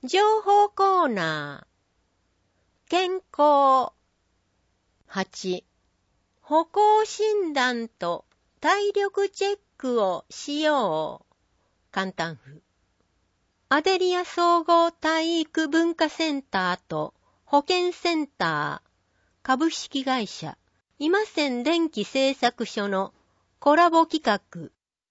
情報コーナー。健康。8、歩行診断と体力チェックをしよう。簡単譜。アデリア総合体育文化センターと保健センター株式会社今仙電機製作所のコラボ企画。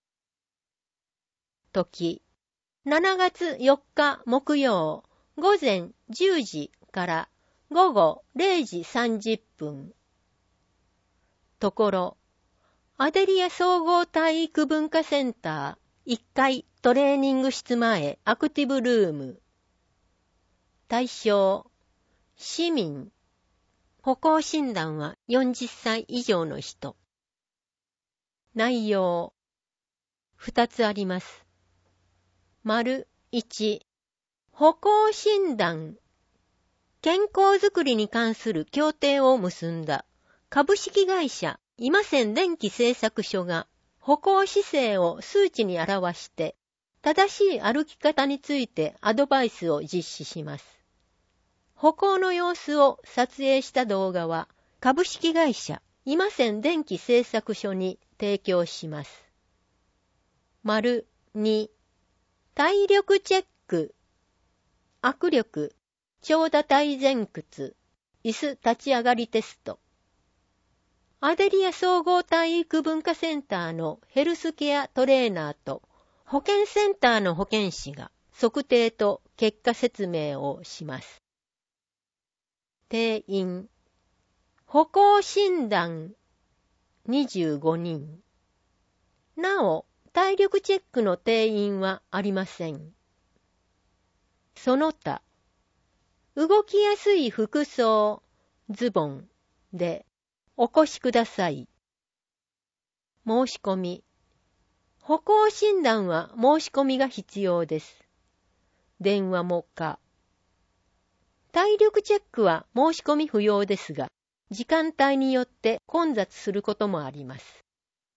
時、7月4日木曜午前10時から午後0時30分。ところ、アデリア総合体育文化センター1階トレーニング室前アクティブルーム。対象、市民。歩行診断は40歳以上の人。内容、2つあります。丸1、歩行診断。健康づくりに関する協定を結んだ株式会社今仙電機製作所が歩行姿勢を数値に表して正しい歩き方についてアドバイスを実施します。歩行の様子を撮影した動画は株式会社今仙電機製作所に提供します。丸2、体力チェック。握力、長打体前屈、椅子立ち上がりテスト。アデリア総合体育文化センターのヘルスケアトレーナーと保健センターの保健師が測定と結果説明をします。定員、歩行診断25人。なお、体力チェックの定員はありません。その他、動きやすい服装、ズボンでお越しください。申し込み。歩行診断は申し込みが必要です。電話も可。体力チェックは申し込み不要ですが、時間帯によって混雑することもあります。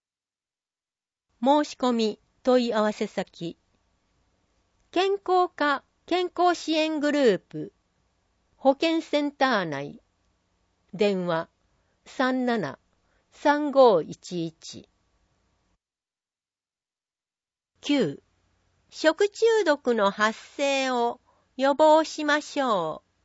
申し込み問い合わせ先。健康課健康支援グループ保健センター内。電話 37-3511。9. 食中毒の発生を予防しましょう。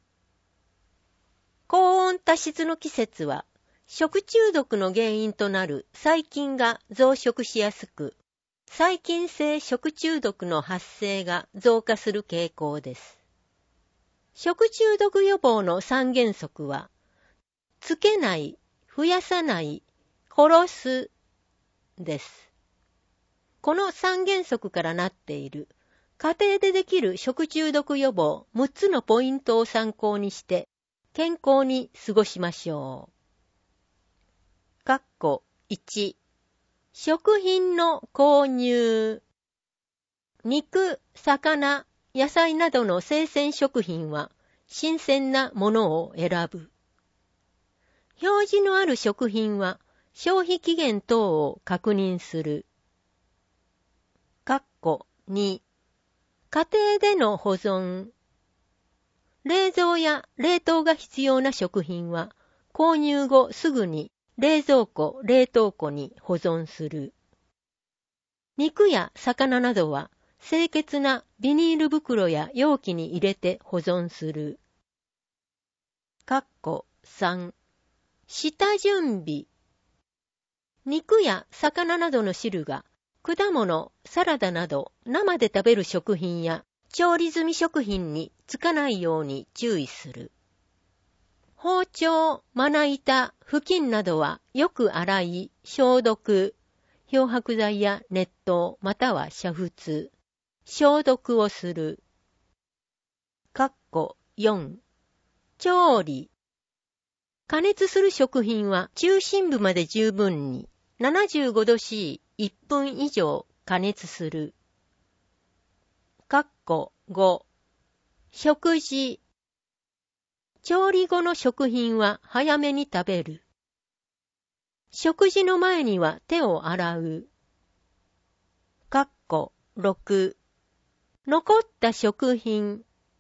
高温多湿の季節は食中毒の原因となる細菌が増殖しやすく、細菌性食中毒の発生が増加する傾向です。食中毒予防の3原則は、つけない、増やさない、殺すです。この3原則からなっている家庭でできる食中毒予防6つのポイントを参考にして健康に過ごしましょう。1、食品の購入。肉、魚、野菜などの生鮮食品は新鮮なものを選ぶ。表示のある食品は消費期限等を確認する。2、家庭での保存。冷蔵や冷凍が必要な食品は購入後すぐに冷蔵庫、冷凍庫に保存する。肉や魚などは清潔なビニール袋や容器に入れて保存する。3、下準備。肉や魚などの汁が果物、サラダなど生で食べる食品や調理済み食品につかないように注意する。包丁、まな板、布巾などはよく洗い、消毒、漂白剤や熱湯または煮沸、消毒をする。4、調理。加熱する食品は中心部まで十分に75度 C1 分以上加熱する。5、食事。調理後の食品は早めに食べる。食事の前には手を洗う。6、残った食品。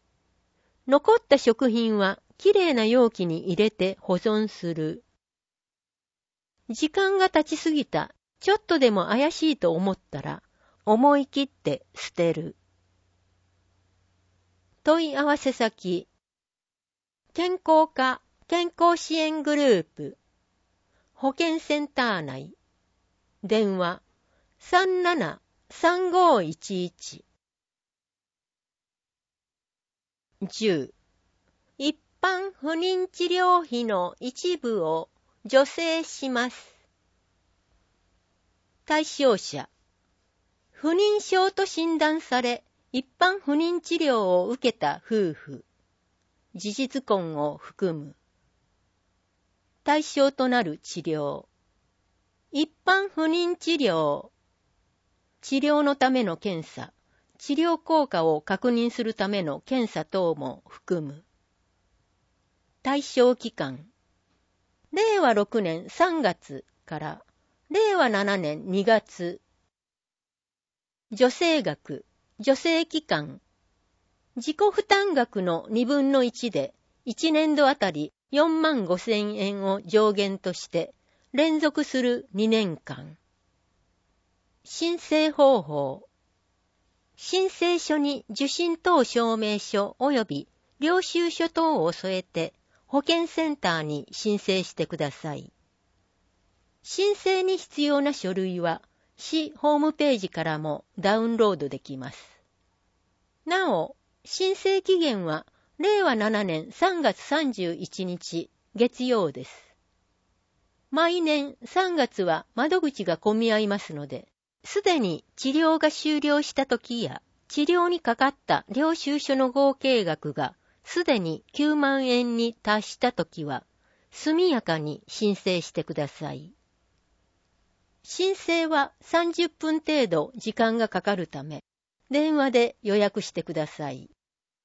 残った食品はきれいな容器に入れて保存する。時間が経ちすぎた、ちょっとでも怪しいと思ったら、思い切って捨てる。問い合わせ先、健康課健康支援グループ、保健センター内、電話 37-3511。10. 一般不妊治療費の一部を助成します。対象者、不妊症と診断され、一般不妊治療を受けた夫婦、事実婚を含む。対象となる治療、一般不妊治療、治療のための検査、治療効果を確認するための検査等も含む。対象期間、令和6年3月から令和7年2月。助成額、助成期間、自己負担額の2分の1で1年度あたり45,000円を上限として連続する2年間。申請方法、申請書に受診等証明書及び領収書等を添えて保健センターに申請してください。申請に必要な書類は市ホームページからもダウンロードできます。なお、申請期限は令和7年3月31日月曜です。毎年3月は窓口が混み合いますので、すでに治療が終了した時や治療にかかった領収書の合計額がすでに9万円に達した時は、速やかに申請してください。申請は30分程度時間がかかるため、電話で予約してください。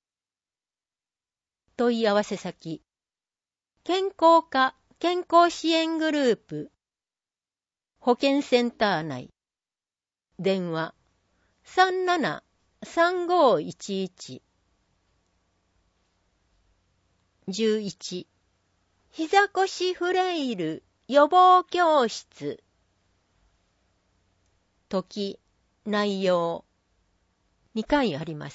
問い合わせ先、健康課健康支援グループ、保健センター内、電話 37-3511。11. 膝腰フレイル予防教室。時、内容、2回あります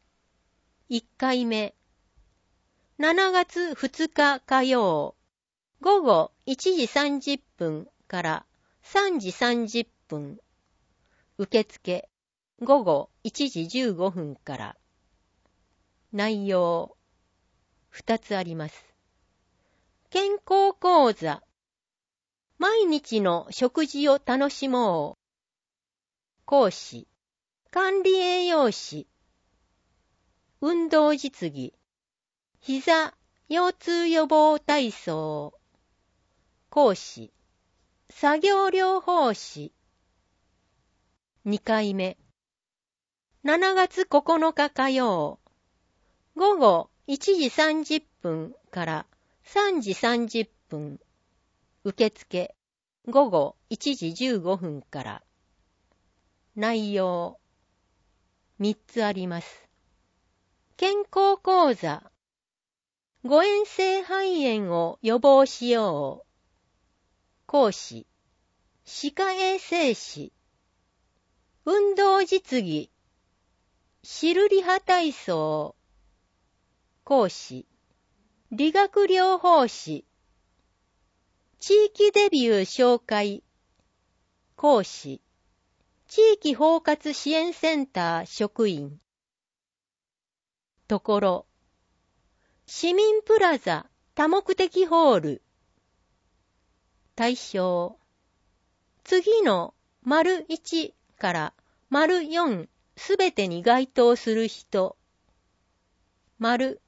。1回目、7月2日火曜、午後1時30分から3時30分。受付、午後1時15分から。内容、2つあります。健康講座、毎日の食事を楽しもう。講師、管理栄養士。運動実技、膝、腰痛予防体操。講師、作業療法士。2回目、7月9日火曜、午後1時30分から3時30分。受付、午後1時15分から。内容、3つあります。健康講座、誤嚥性肺炎を予防しよう。講師、歯科衛生士。運動実技、シルリハ体操。講師、理学療法士。地域デビュー紹介。講師、地域包括支援センター職員。ところ、市民プラザ多目的ホール。対象、次の丸1から丸4すべてに該当する人。丸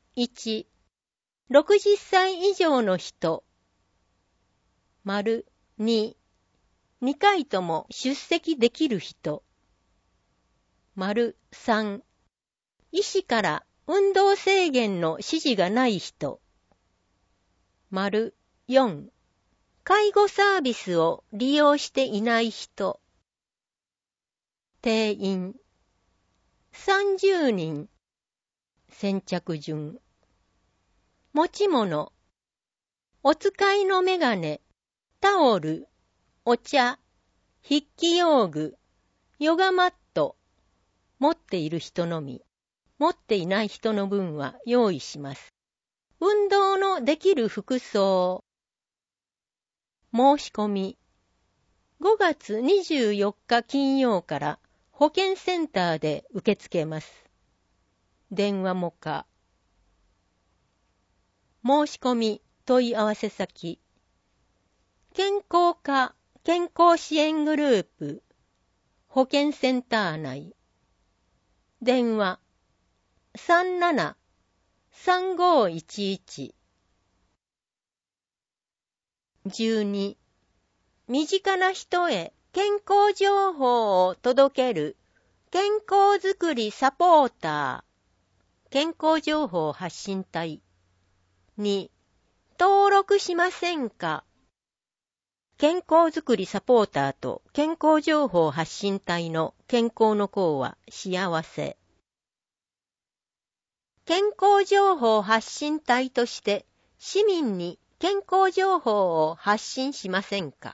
1、60歳以上の人。丸2、2回とも出席できる人。丸3、医師から運動制限の指示がない人。丸4、介護サービスを利用していない人。定員30人。先着順。 持ち物、お使いのメガネ、タオル、お茶、筆記用具、ヨガマット、持っている人のみ、持っていない人の分は用意します。運動のできる服装。申し込み。5月24日金曜から保健センターで受け付けます。電話もか。申し込み問い合わせ先。健康課健康支援グループ保健センター内。電話 37-3511。12。身近な人へ健康情報を届ける健康づくりサポーター健康情報発信隊。2. 登録しませんか？健康づくりサポーターと健康情報発信隊の健康の功は幸せ。健康情報発信隊として市民に健康情報を発信しませんか？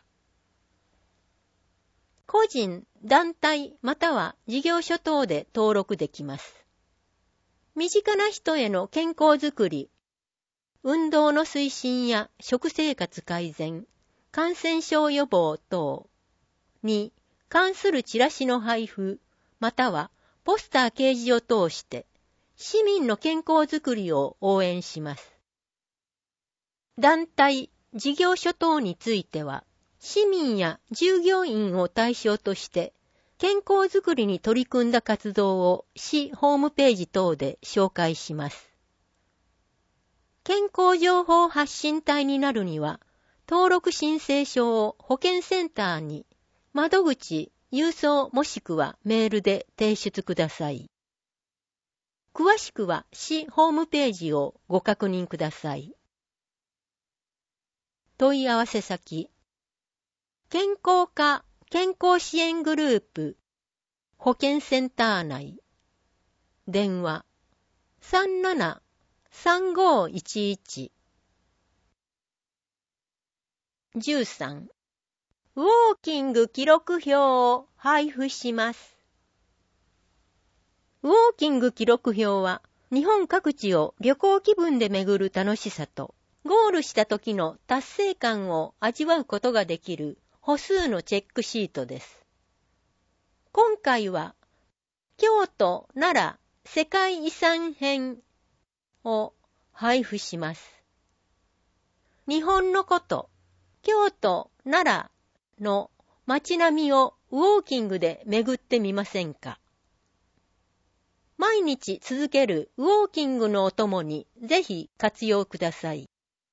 個人、団体または事業所等で登録できます。身近な人への健康づくり、運動の推進や食生活改善、感染症予防等に関するチラシの配布、またはポスター掲示を通して市民の健康づくりを応援します。団体、事業所等については、市民や従業員を対象として健康づくりに取り組んだ活動を市ホームページ等で紹介します。健康情報発信隊になるには、登録申請書を保健センターに窓口、郵送もしくはメールで提出ください。詳しくは市ホームページをご確認ください。問い合わせ先。健康課健康支援グループ保健センター内。電話 37-3511。13。ウォーキング記録表を配布します。ウォーキング記録表は日本各地を旅行気分で巡る楽しさとゴールした時の達成感を味わうことができる歩数のチェックシートです。今回は京都・奈良世界遺産編を配布します。日本の古都、京都・奈良の街並みをウォーキングで巡ってみませんか？毎日続けるウォーキングのお供にぜひ活用ください。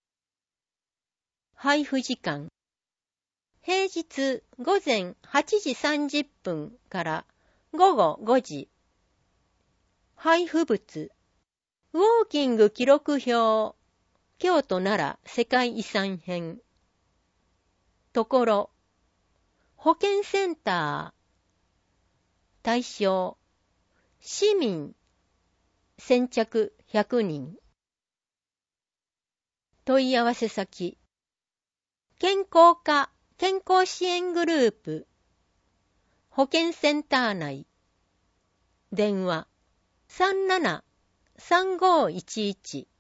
配布時間。平日午前8時30分から午後5時。配布物。ウォーキング記録表。京都奈良世界遺産編。ところ。保健センター。対象。市民。先着100人。問い合わせ先。健康課健康支援グループ保健センター内。電話 37-3511